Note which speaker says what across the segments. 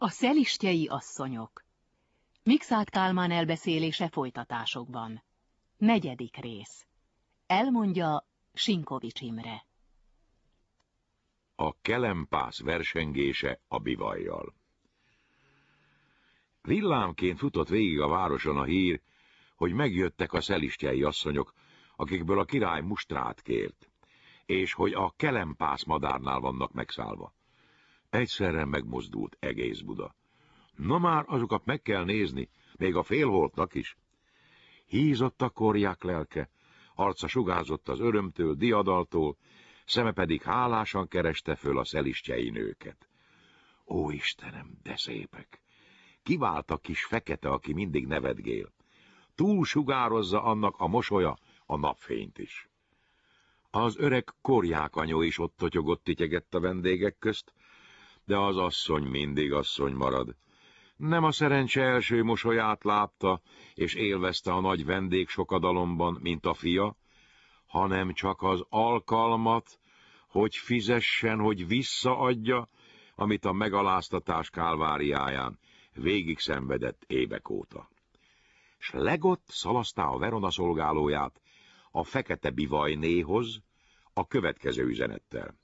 Speaker 1: A szelistjei asszonyok. Mikszáth Kálmán elbeszélése folytatásokban. 4. rész. Elmondja Sinkovics Imre.
Speaker 2: A kelempász versengése a bivajjal. Villámként futott végig a városon a hír, hogy megjöttek a szelistjei asszonyok, akikből a király mustrát kért, és hogy a kelempász madárnál vannak megszállva. Egyszerre megmozdult egész Buda. Na már, azokat meg kell nézni, még a félholtnak is. Hízott a korják lelke, arca sugárzott az örömtől, diadaltól, szeme pedig hálásan kereste föl a szelistjei nőket. Ó, Istenem, de szépek! Kivált a kis fekete, aki mindig nevetgél. Túl sugározza annak a mosolya a napfényt is. Az öreg korjákanyó is ott totyogott, tityegett a vendégek közt, de az asszony mindig asszony marad. Nem a szerencse első mosolyát látta, és élvezte a nagy vendégsokadalomban, mint a fia, hanem csak az alkalmat, hogy fizessen, hogy visszaadja, amit a megaláztatás kálváriáján végig szenvedett évek óta. S legott szalasztá a Verona szolgálóját a fekete bivajnéhoz a következő üzenettel.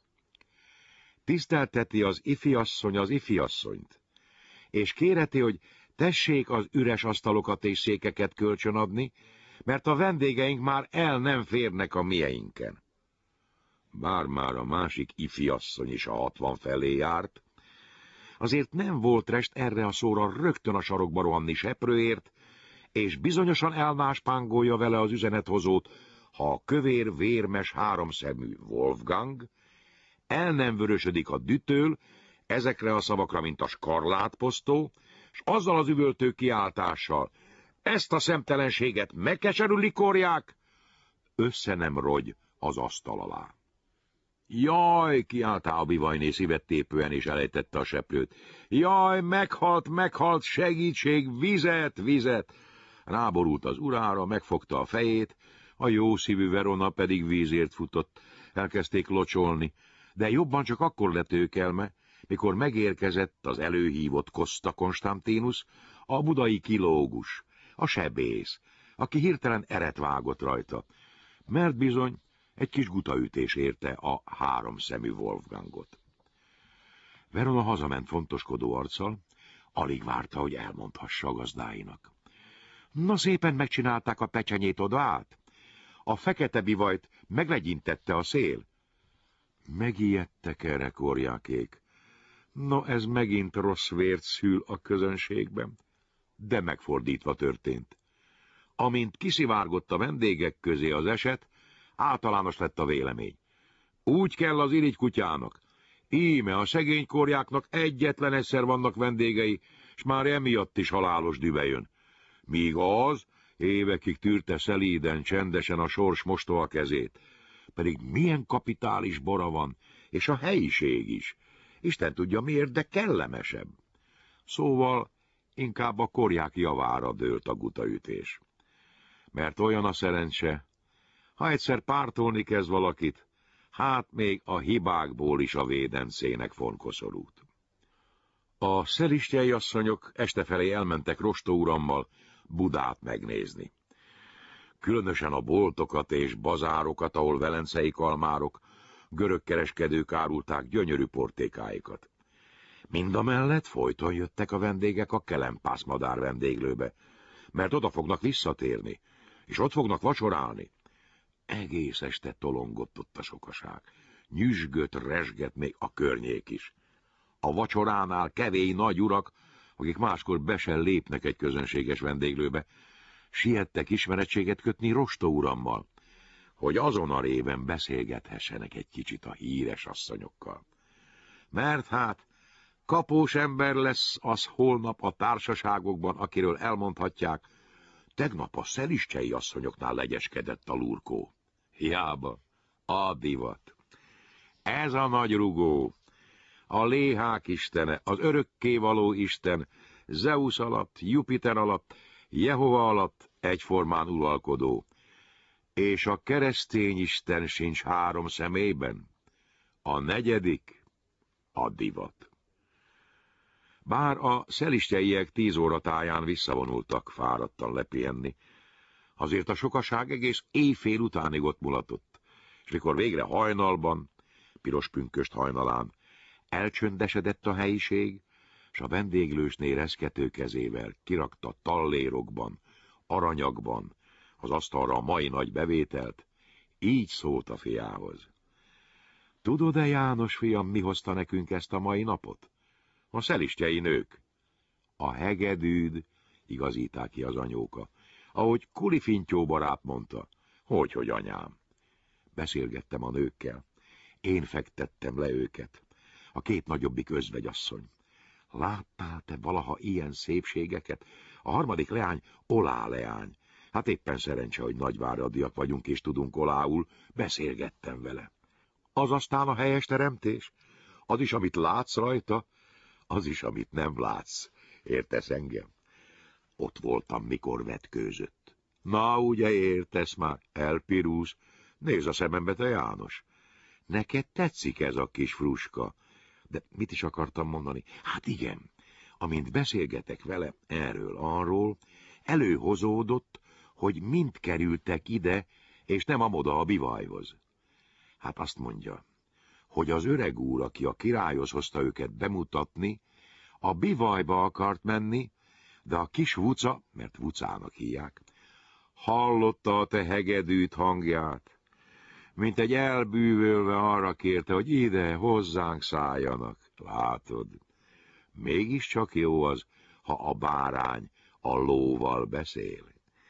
Speaker 2: Tisztelteti az ifiasszony az ifiasszonyt, és kéreti, hogy tessék az üres asztalokat és székeket kölcsönadni, mert a vendégeink már el nem férnek a mieinken. Bár már a másik ifiasszony is a 60 felé járt, azért nem volt rest erre a szóra rögtön a sarokba rohanni seprőért, és bizonyosan elmáspángolja vele az üzenethozót, ha a kövér, vérmes, háromszemű Wolfgang el nem vörösödik a dühtől, ezekre a szavakra, mint a skarlátposztó, s azzal az üvöltő kiáltással, ezt a szemtelenséget megkeserű likorják, össze nem rogy az asztal alá. Jaj, kiáltá a bivajné szívettépően, és elejtette a seprőt. Jaj, meghalt, segítség, vizet! Ráborult az urára, megfogta a fejét, a jó szívű Verona pedig vízért futott. Elkezdték locsolni, de jobban csak akkor lett őkelme, mikor megérkezett az előhívott Costa Constantinus, a budai kilógus, a sebész, aki hirtelen eret vágott rajta, mert bizony egy kis gutaütés érte a háromszemű Wolfgangot. Verona hazament fontoskodó arccal, alig várta, hogy elmondhassa a gazdáinak. Na, szépen megcsinálták a pecsenyét oda át? A fekete bivajt meglegyintette a szél? Megijedtek erre korjákék. No, ez megint rossz vért szül a közönségben. De megfordítva történt. Amint kiszivárgott a vendégek közé az eset, általános lett a vélemény. Úgy kell az irigykutyának. Íme a szegény korjáknak egyetlen egyszer vannak vendégei, s már emiatt is halálos düve jön. Míg az évekig tűrte szelíden, csendesen a sors mostoha kezét. Pedig milyen kapitális bora van, és a helyiség is. Isten tudja miért, de kellemesebb. Szóval inkább a korják javára dőlt a gutaütés. Mert olyan a szerencse, ha egyszer pártolni kezd valakit, hát még a hibákból is a védencének fonkoszorút. A szelistjei asszonyok estefelé elmentek Rostó urammal Budát megnézni. Különösen a boltokat és bazárokat, ahol velencei kalmárok, görög kereskedők árulták gyönyörű portékáikat. Mindamellett folyton jöttek a vendégek a kelempász madár vendéglőbe, mert oda fognak visszatérni, és ott fognak vacsorálni. Egész este tolongott ott a sokaság. Nyüzsgött, rezsgett még a környék is. A vacsoránál kevély nagy urak, akik máskor be sem lépnek egy közönséges vendéglőbe, siettek ismerettséget kötni Rostó urammal, hogy azon a réven beszélgethessenek egy kicsit a híres asszonyokkal. Mert hát kapós ember lesz az holnap a társaságokban, akiről elmondhatják, tegnap a szelistjei asszonyoknál legyeskedett a lurkó. Hiába, a divat. Ez a nagy rugó, a léhák istene, az örökkévaló isten, Zeus alatt, Jupiter alatt, Jehova alatt egyformán uralkodó. És a keresztény isten sincs három szemében. A negyedik a divat. Bár a szelisteiek 10 óra táján visszavonultak fáradtan lepihenni, azért a sokaság egész éjfél utánig ott mulatott, és mikor végre hajnalban, piros pünköst hajnalán, elcsöndesedett a helyiség, s a vendéglősnél reszkető kezével kirakta tallérokban, aranyagban az asztalra a mai nagy bevételt, így szólt a fiához. Tudod-e, János fiam, mi hozta nekünk ezt a mai napot? A szelistjei nők. A hegedűd, igazítál ki az anyóka, ahogy Kulifintyó barát mondta. Hogy anyám. Beszélgettem a nőkkel. Én fektettem le őket. A 2 nagyobbik özvegyasszony. Láttál te valaha ilyen szépségeket? A 3. leány Olá leány. Hát éppen szerencse, hogy nagyváradiak vagyunk és tudunk olául, beszélgettem vele. Az aztán a helyes teremtés? Az is, amit látsz rajta, az is, amit nem látsz. Értesz engem? Ott voltam, mikor vetkőzött. Na, ugye értesz már, elpirúz. Nézd a szemembe, te János. Neked tetszik ez a kis fruska. De mit is akartam mondani? Hát igen, amint beszélgetek vele erről-arról, előhozódott, hogy mind kerültek ide, és nem amoda a bivajhoz. Hát azt mondja, hogy az öreg úr, aki a királyhoz hozta őket bemutatni, a bivajba akart menni, de a kis Vuca, mert Vucának hívják, hallotta a te hegedűt hangját, mint egy elbűvölve arra kérte, hogy ide hozzánk szálljanak. Látod, mégiscsak jó az, ha a bárány a lóval beszél.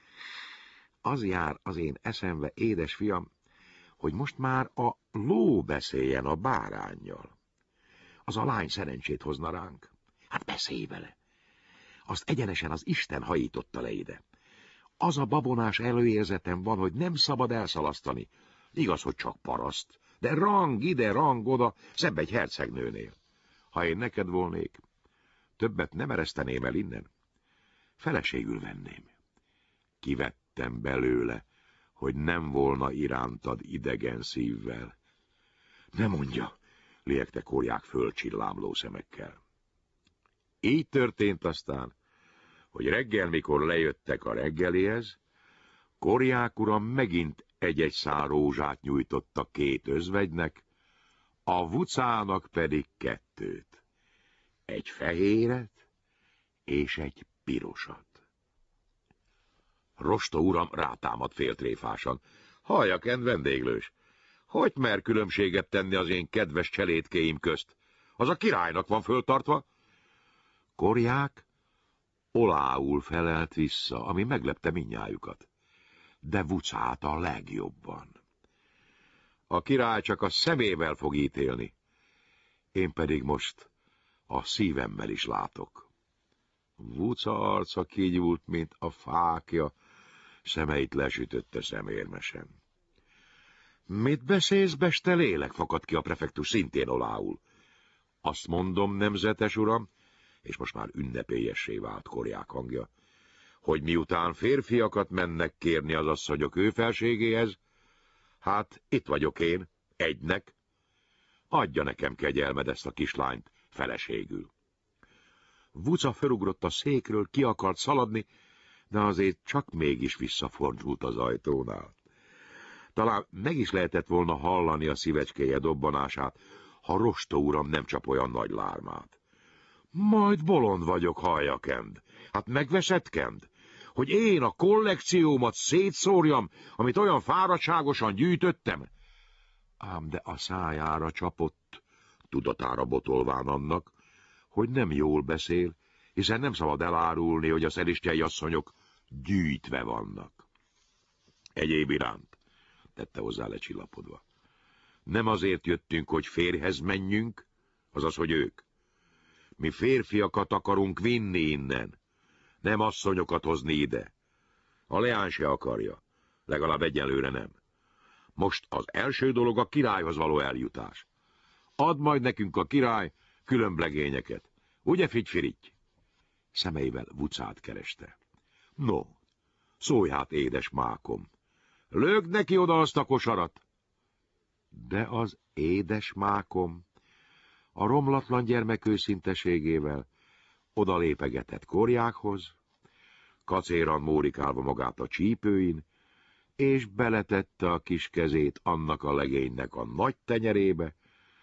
Speaker 2: Az jár az én eszembe, édes fiam, hogy most már a ló beszéljen a báránnyal. Az a lány szerencsét hozna ránk. Hát beszélj vele. Azt egyenesen az Isten hajította le ide. Az a babonás előérzetem van, hogy nem szabad elszalasztani. Igaz, hogy csak paraszt, de rang ide, rang oda, szebb egy hercegnőnél. Ha én neked volnék, többet nem ereszteném el innen. Feleségül venném. Kivettem belőle, hogy nem volna irántad idegen szívvel. Ne mondja, liegte Korják fölcsillámló szemekkel. Így történt aztán, hogy reggel, mikor lejöttek a reggelihez, Korják uram megint egy-egy szál rózsát nyújtott a 2 özvegynek, a Vucának pedig 2, egy fehéret és egy pirosat. Rosta uram rátámad féltréfásan. Halljak, vendéglős, hogy mer különbséget tenni az én kedves cselédkéim közt? Az a királynak van föltartva. Korják olául felelt vissza, ami meglepte mindnyájukat, de Vucát a legjobban. A király csak a szemével fog ítélni, én pedig most a szívemmel is látok. Vuca arca kigyúlt, mint a fákja, szemeit lesütötte szemérmesen. Mit beszélsz, beste lélek? Fakadt ki a prefektus szintén olául. Azt mondom, nemzetes uram, és most már ünnepélyessé vált Korják hangja, hogy miután férfiakat mennek kérni az asszonyok ő felségéhez, hát itt vagyok én, egynek. Adja nekem, kegyelmed, ezt a kislányt feleségül. Vuca felugrott a székről, ki akart szaladni, de azért csak mégis visszafordult az ajtónál. Talán meg is lehetett volna hallani a szívecskéje dobbanását, ha Rosta uram nem csap olyan nagy lármát. Majd bolond vagyok, Haljakend. Hát megvesetkend, hogy én a kollekciómat szétszórjam, amit olyan fáradtságosan gyűjtöttem? Ám de a szájára csapott, tudatára botolván annak, hogy nem jól beszél, hiszen nem szabad elárulni, hogy a szelistjei asszonyok gyűjtve vannak. Egyéb iránt, tette hozzá lecsillapodva. Nem azért jöttünk, hogy férjhez menjünk, azaz, hogy ők. Mi férfiakat akarunk vinni innen, nem asszonyokat hozni ide. A leány se akarja, legalább egyelőre nem. Most az első dolog a királyhoz való eljutás. Add majd nekünk a király különblegényeket. Ugye, Figyfiritty? Szemeivel Vucát kereste. No, szólj hát, édes mákom. Lögd neki oda azt a kosarat. De az édes mákom a romlatlan gyermek őszinteségével Oda lépegetett Korjákhoz, kacéran mórikálva magát a csípőin, és beletette a kis kezét annak a legénynek a nagy tenyerébe,